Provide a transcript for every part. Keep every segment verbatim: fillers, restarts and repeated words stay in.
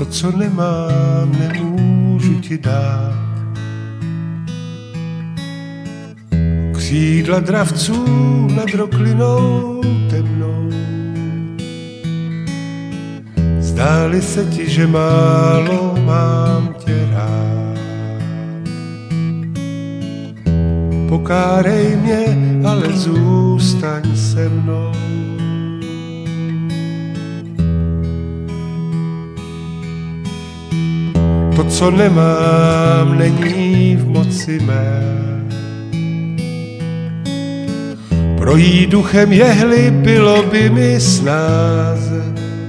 To, co nemám, nemůžu ti dát. Křídla dravců nad roklinou temnou. Zdáli se ti, že málo mám tě rád. Pokárej mě, ale zůstaň se mnou. To, co nemám, není v moci mé. Projít duchem jehly bylo by mi snáze.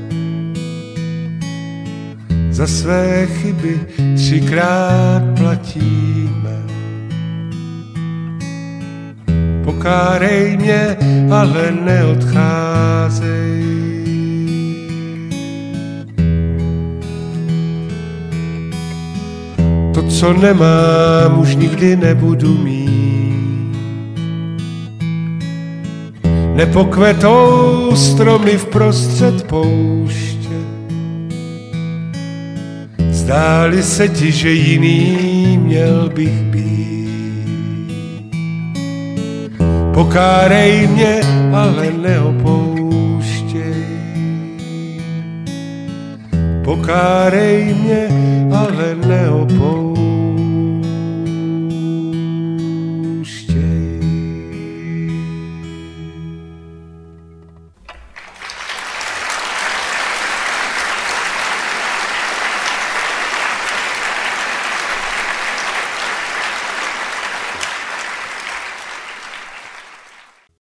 Za své chyby třikrát platíme. Pokárej mě, ale neodcházej. To, co nemám, už nikdy nebudu mít. Nepokvetou stromy vprostřed pouště. Zdáli se ti, že jiný měl bych být. Pokárej mě, ale neopouštěj. Pokárej mě, ale neopouštěj.